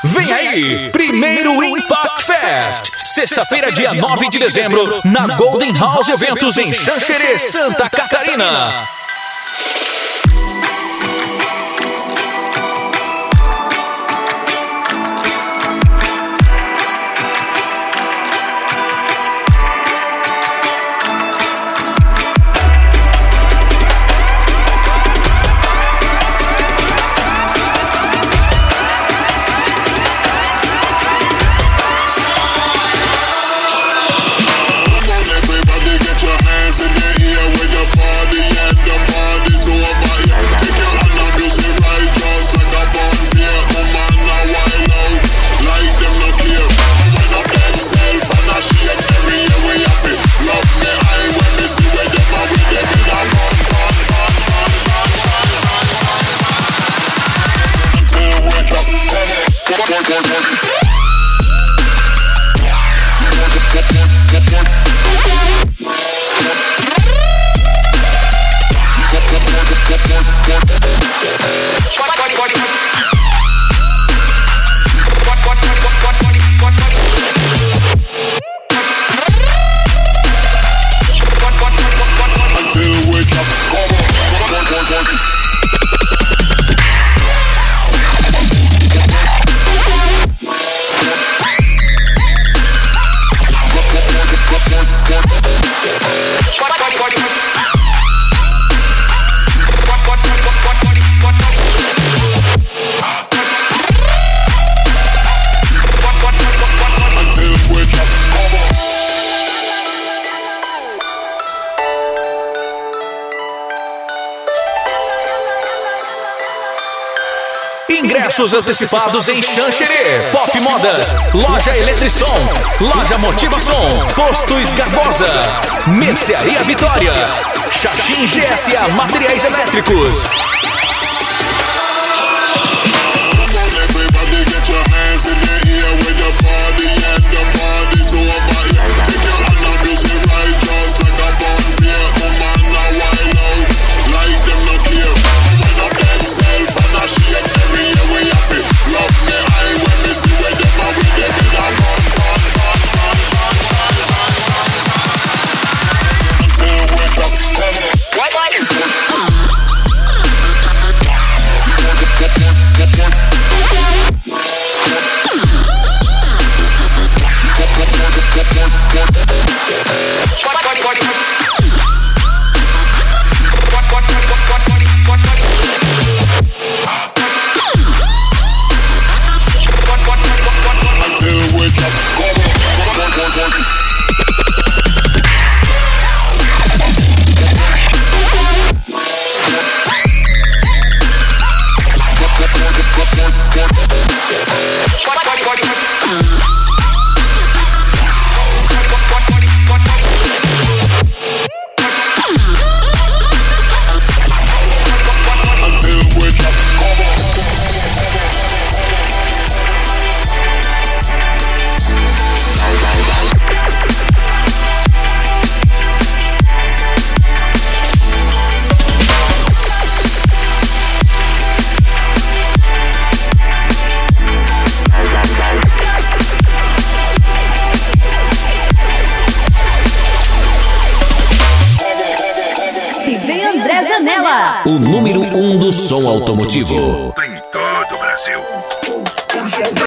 Vem aí, primeiro Impact Fest, sexta-feira, dia 9 de dezembro, na Golden House Eventos em Xanxerê, Santa Catarina. Ingressos antecipados em Xanxerê, Pop Modas, Loja Eletrissom, Loja Motivação, Posto Esgarbosa, Mercearia Vitória, Xaxim GSA Materiais Elétricos. O número 1 do som automotivo.